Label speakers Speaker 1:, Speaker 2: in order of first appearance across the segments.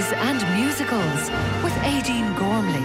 Speaker 1: Movies and musicals with Aideen Gormley.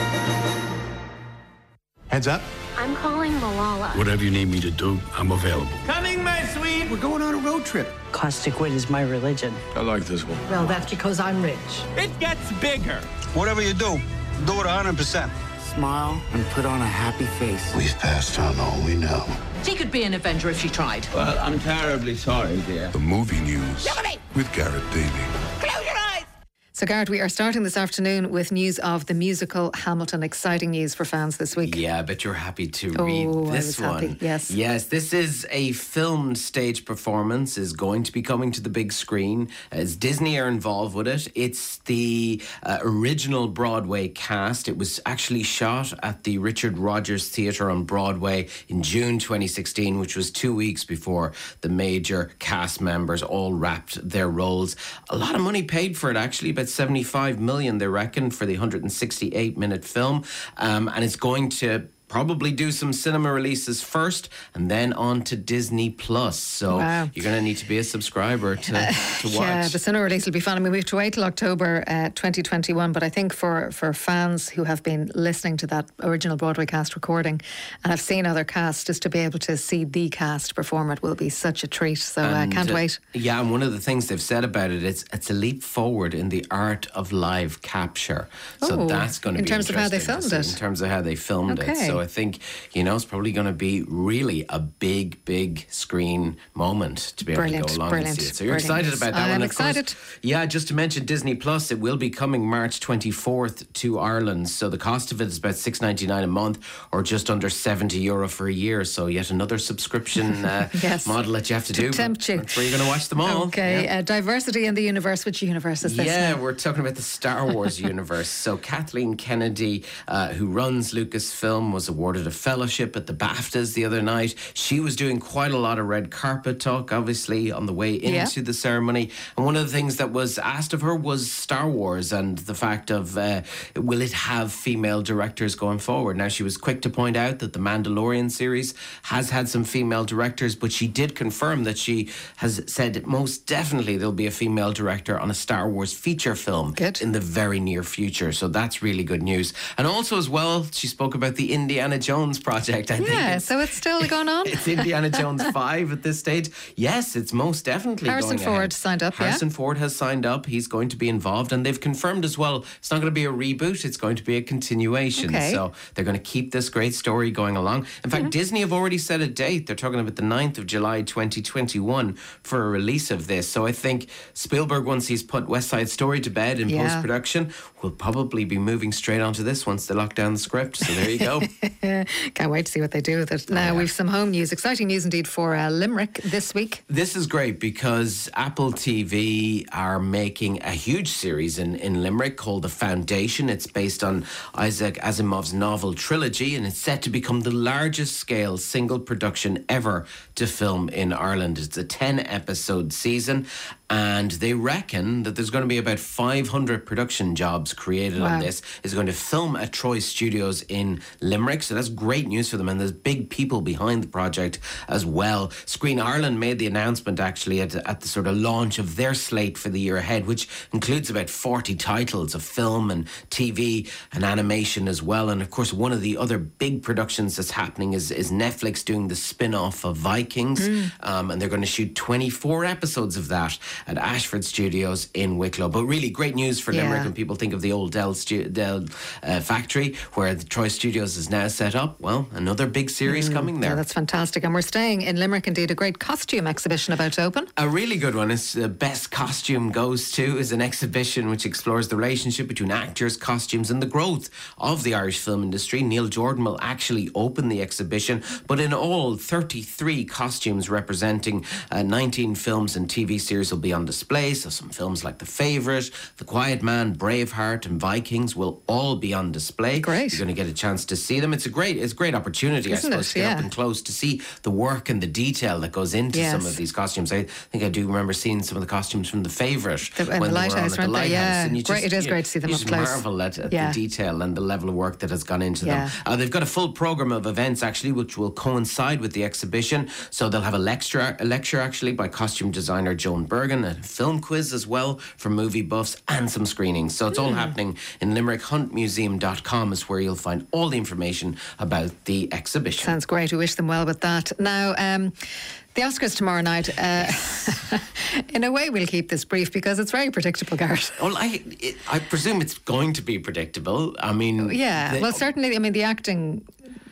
Speaker 2: Heads up.
Speaker 3: I'm calling Malala.
Speaker 4: Whatever you need me to do, I'm available.
Speaker 5: Coming, my sweet.
Speaker 2: We're going on a road trip.
Speaker 6: Caustic wit is my religion.
Speaker 4: I like this one.
Speaker 7: Well, that's because I'm rich.
Speaker 5: It gets bigger.
Speaker 8: Whatever you do it 100%.
Speaker 6: Smile and put on a happy face.
Speaker 4: We've passed on all we know.
Speaker 7: She could be an Avenger if she tried.
Speaker 5: Well, I'm terribly sorry, dear.
Speaker 4: The movie news with Garrett Davey.
Speaker 3: Close your eyes.
Speaker 9: So, Garrett, we are starting this afternoon with news of the musical Hamilton. Exciting news for fans this week.
Speaker 10: Yeah, I bet you're happy to read this one.
Speaker 9: Happy. Yes.
Speaker 10: Yes, this is a filmed stage performance, is going to be coming to the big screen. As Disney are involved with it. It's the original Broadway cast. It was actually shot at the Richard Rodgers Theatre on Broadway in June 2016, which was 2 weeks before the major cast members all wrapped their roles. A lot of money paid for it, actually, about 75 million, they reckon, for the 168-minute film. And it's going to probably do some cinema releases first and then on to Disney Plus. So you're going to need to be a subscriber to watch.
Speaker 9: Yeah, the cinema release will be fun. I mean, we have to wait till October 2021, but I think for fans who have been listening to that original Broadway cast recording and have seen other casts, just to be able to see the cast perform it will be such a treat. So can't wait.
Speaker 10: Yeah, and one of the things they've said about it, it's a leap forward in the art of live capture. So that's going to be
Speaker 9: in terms of how they filmed it.
Speaker 10: In terms of how they filmed it. So I think, it's probably going to be really a big screen moment to be able to go along and see it. So you're excited about that one.
Speaker 9: I'm excited.
Speaker 10: Course, yeah, just to mention Disney Plus, it will be coming March 24th to Ireland. So the cost of it is about $6.99 a month or just under €70 for a year. So yet another subscription model that you have to do.
Speaker 9: Tempt you.
Speaker 10: That's where you're going to watch them all.
Speaker 9: Okay,
Speaker 10: yeah.
Speaker 9: Diversity in the universe. Which universe is this?
Speaker 10: Yeah, we're talking about the Star Wars universe. So Kathleen Kennedy, who runs Lucasfilm, was awarded a fellowship at the BAFTAs the other night. She was doing quite a lot of red carpet talk, obviously, on the way into the ceremony. And one of the things that was asked of her was Star Wars and the fact of will it have female directors going forward? Now, she was quick to point out that the Mandalorian series has had some female directors, but she did confirm that she has said most definitely there'll be a female director on a Star Wars feature film in the very near future. So that's really good news. And also as well, she spoke about the Indiana Jones project. I think
Speaker 9: so it's still going on.
Speaker 10: It's Indiana Jones 5 at this stage. Yes, it's most definitely
Speaker 9: Harrison
Speaker 10: going
Speaker 9: Ford
Speaker 10: ahead.
Speaker 9: signed up.
Speaker 10: Harrison Ford has signed up. He's going to be involved, and they've confirmed as well it's not going to be a reboot, it's going to be a continuation. So they're going to keep this great story going along. In fact, Disney have already set a date. They're talking about the 9th of July 2021 for a release of this. So I think Spielberg, once he's put West Side Story to bed in post-production, will probably be moving straight onto this once they lock down the script. So there you go.
Speaker 9: Can't wait to see what they do with it. Now, we've some home news. Exciting news indeed for Limerick this week.
Speaker 10: This is great because Apple TV are making a huge series in Limerick called The Foundation. It's based on Isaac Asimov's novel trilogy, and it's set to become the largest scale single production ever to film in Ireland. It's a 10-episode season, and they reckon that there's going to be about 500 production jobs created on this. It's going to film at Troy Studios in Limerick, so that's great news for them, and there's big people behind the project as well. Screen Ireland made the announcement actually at the sort of launch of their slate for the year ahead, which includes about 40 titles of film and TV and animation as well. And of course, one of the other big productions that's happening is Netflix doing the spin-off of Vikings, and they're going to shoot 24 episodes of that at Ashford Studios in Wicklow. But really great news for Limerick when people think of the old Dell factory where the Troy Studios is now set up. Well, another big series coming there.
Speaker 9: Yeah, that's fantastic. And we're staying in Limerick indeed. A great costume exhibition about to open.
Speaker 10: A really good one. It's Best Costume Goes To is an exhibition which explores the relationship between actors, costumes and the growth of the Irish film industry. Neil Jordan will actually open the exhibition, but in all 33 costumes representing 19 films and TV series will be on display. So some films like The Favourite, The Quiet Man, Braveheart and Vikings will all be on display.
Speaker 9: Great.
Speaker 10: You're going to get a chance to see them. It's a great opportunity, I suppose, to get up and close to see the work and the detail that goes into some of these costumes. I think I do remember seeing some of the costumes from The Favourite when
Speaker 9: the
Speaker 10: they
Speaker 9: Lighthouse,
Speaker 10: were on at the Lighthouse.
Speaker 9: Yeah,
Speaker 10: and
Speaker 9: it is great to see them up
Speaker 10: close. You just marvel at the detail and the level of work that has gone into them. They've got a full programme of events actually, which will coincide with the exhibition. So they'll have a lecture actually by costume designer Joan Bergen. Lurgan, a film quiz as well for movie buffs, and some screenings. So it's all happening in limerickhuntmuseum.com is where you'll find all the information about the exhibition.
Speaker 9: Sounds great. We wish them well with that. Now, the Oscars tomorrow night. In a way, we'll keep this brief because it's very predictable, Garrett.
Speaker 10: Well, I presume it's going to be predictable. I mean...
Speaker 9: Yeah, well, certainly, I mean, the acting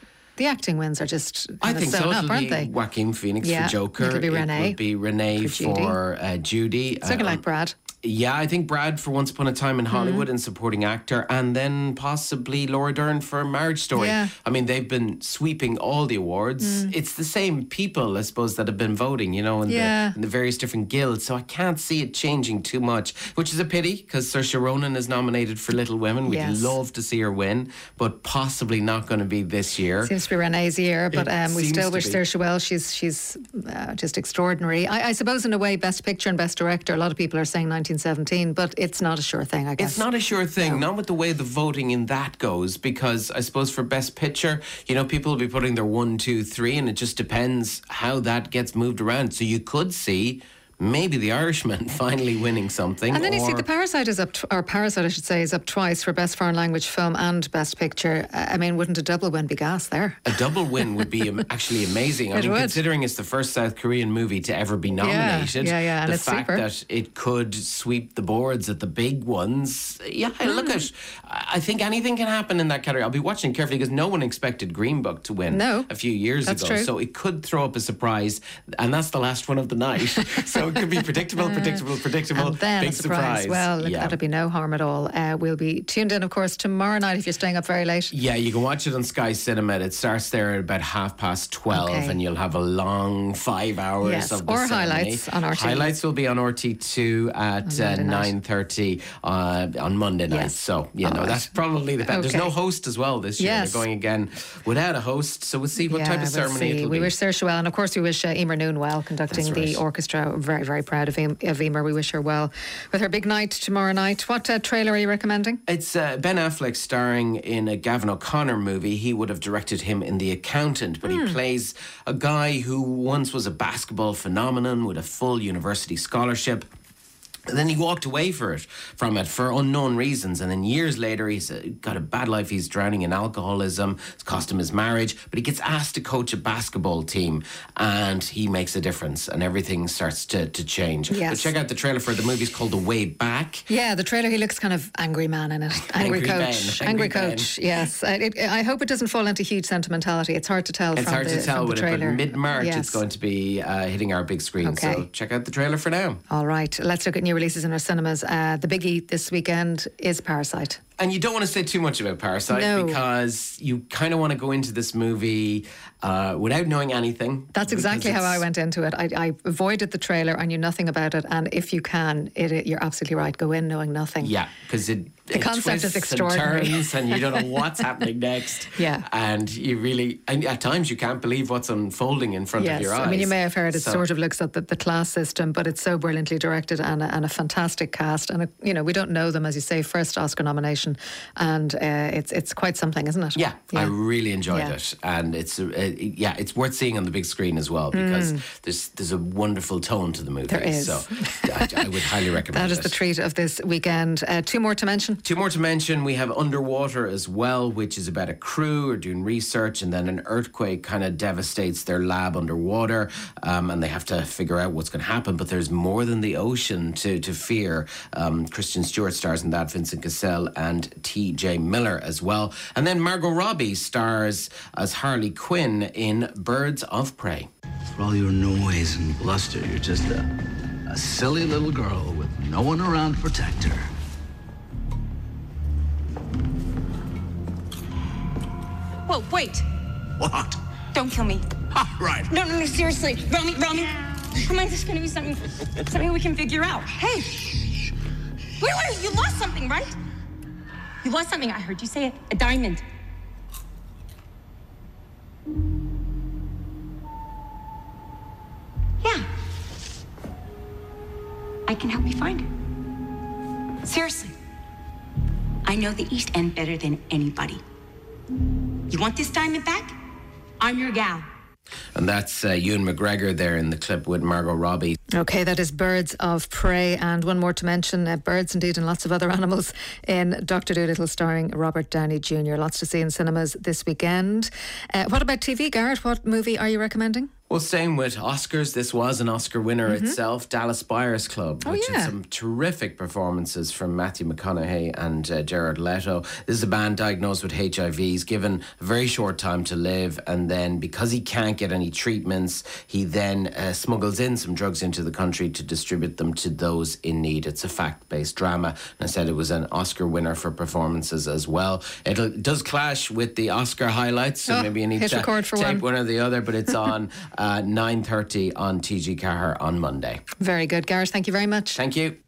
Speaker 9: wins are just
Speaker 10: I think so.
Speaker 9: up,
Speaker 10: It'll
Speaker 9: aren't
Speaker 10: be
Speaker 9: they?
Speaker 10: Joaquin Phoenix
Speaker 9: Yeah,
Speaker 10: for Joker.
Speaker 9: it'll be Renee.
Speaker 10: It will be Renee for Judy.
Speaker 9: It's looking like Brad.
Speaker 10: Yeah, I think Brad for Once Upon a Time in Hollywood and supporting actor, and then possibly Laura Dern for Marriage Story.
Speaker 9: Yeah.
Speaker 10: I mean, they've been sweeping all the awards. It's the same people, I suppose, that have been voting, you know, in the various different guilds. So I can't see it changing too much, which is a pity because Saoirse Ronan is nominated for Little Women. We'd love to see her win, but possibly not going to be this year.
Speaker 9: Seems to be Renee's year, but we still wish
Speaker 10: to be.
Speaker 9: Saoirse well. She's just extraordinary. I suppose in a way, Best Picture and Best Director, a lot of people are saying 1917, but it's not a sure thing, I guess.
Speaker 10: It's not a sure thing, not with the way the voting in that goes, because I suppose for Best Picture, you know, people will be putting their 1, 2, 3, and it just depends how that gets moved around. So you could see maybe The Irishman finally winning something.
Speaker 9: And then you see the Parasite is up, or Parasite I should say, is up twice for Best Foreign Language Film and Best Picture. I mean, wouldn't a double win be gas there?
Speaker 10: A double win would be actually amazing. I mean, considering it's the first South Korean movie to ever be nominated,
Speaker 9: and
Speaker 10: the
Speaker 9: it's
Speaker 10: fact
Speaker 9: super.
Speaker 10: that it could sweep the boards at the big ones, look at. I think anything can happen in that category. I'll be watching carefully because no one expected Green Book to win a few years ago.
Speaker 9: True.
Speaker 10: So it could throw up a surprise, and that's the last one of the night. So it could be predictable.
Speaker 9: And then
Speaker 10: big
Speaker 9: a surprise. Well, look, that'd be no harm at all. We'll be tuned in, of course, tomorrow night if you're staying up very late.
Speaker 10: Yeah, you can watch it on Sky Cinema. It starts there at about 12:30, and you'll have a long 5 hours of the ceremony.
Speaker 9: Highlights on RTE.
Speaker 10: Highlights will be on RT2 at 9:30 on Monday night. So, that's probably the best. There's no host as well this year. They're going again without a host, so we'll see what type of ceremony it'll be.
Speaker 9: We wish Saoirse well, and of course we wish Emer Noon well, conducting the orchestra. We're very, very proud of Emer. We wish her well with her big night tomorrow night. What trailer are you recommending?
Speaker 10: It's Ben Affleck starring in a Gavin O'Connor movie. He would have directed him in The Accountant, but he plays a guy who once was a basketball phenomenon with a full university scholarship. And then he walked away from it for unknown reasons. And then years later, he's got a bad life. He's drowning in alcoholism. It's cost him his marriage. But he gets asked to coach a basketball team. And he makes a difference. And everything starts to change.
Speaker 9: Yes.
Speaker 10: So check out the trailer for the movie. It's called The Way Back.
Speaker 9: Yeah, the trailer, he looks kind of angry man in it. Angry coach. Angry coach, yes. I hope it doesn't fall into huge sentimentality. It's hard to tell
Speaker 10: it's
Speaker 9: from
Speaker 10: hard
Speaker 9: the
Speaker 10: to tell
Speaker 9: from the
Speaker 10: with
Speaker 9: trailer.
Speaker 10: it, but mid-March it's going to be hitting our big screen.
Speaker 9: Okay.
Speaker 10: So check out the trailer for now.
Speaker 9: All right, let's look at new releases in our cinemas. The biggie this weekend is Parasite.
Speaker 10: And you don't want to say too much about Parasite because you kind of want to go into this movie without knowing anything.
Speaker 9: That's exactly how I went into it. I avoided the trailer. I knew nothing about it. And if you can, you're absolutely right. Go in knowing nothing.
Speaker 10: Yeah, because the
Speaker 9: concept is extraordinary.
Speaker 10: And you don't know what's happening next.
Speaker 9: Yeah.
Speaker 10: And you really, and at times you can't believe what's unfolding in front of your eyes.
Speaker 9: I mean, you may have heard it sort of looks at the class system, but it's so brilliantly directed and a fantastic cast. And, we don't know them, as you say, first Oscar nomination. And it's quite something, isn't it?
Speaker 10: Yeah. I really enjoyed it. And it's worth seeing on the big screen as well because there's a wonderful tone to the movie.
Speaker 9: There is.
Speaker 10: So I would highly recommend it.
Speaker 9: That is the treat of this weekend. Two more to mention. We have Underwater as well, which is about a crew who are doing research and then an earthquake kind of devastates their lab underwater and they have to figure out what's going to happen. But there's more than the ocean to fear. Kristen Stewart stars in that, Vincent Cassel and T.J. Miller as well. And then Margot Robbie stars as Harley Quinn in Birds of Prey.
Speaker 2: For all your noise and bluster, you're just a silly little girl with no one around to protect her.
Speaker 3: Whoa, wait.
Speaker 2: What?
Speaker 3: Don't kill me.
Speaker 2: Right.
Speaker 3: No, seriously. Romy. Come on, this is going to be something we can figure out. Hey. Wait, you lost something, right? You lost something. I heard you say it. A diamond. Yeah. I can help you find it. Seriously. I know the East End better than anybody. You want this diamond back? I'm your gal.
Speaker 10: And that's Ewan McGregor there in the clip with Margot Robbie.
Speaker 9: Okay, that is Birds of Prey. And one more to mention, birds indeed and lots of other animals in Dr. Dolittle starring Robert Downey Jr. Lots to see in cinemas this weekend. What about TV, Garrett? What movie are you recommending?
Speaker 10: Well, same with Oscars. This was an Oscar winner itself, Dallas Buyers Club, which had some terrific performances from Matthew McConaughey and Jared Leto. This is a man diagnosed with HIV. He's given a very short time to live, and then because he can't get any treatments, he then smuggles in some drugs into the country to distribute them to those in need. It's a fact-based drama, and I said it was an Oscar winner for performances as well. It does clash with the Oscar highlights, so maybe you need to take one or the other, but it's on 9:30 on TG Cahir on Monday.
Speaker 9: Very good, Gareth. Thank you very much.
Speaker 10: Thank you.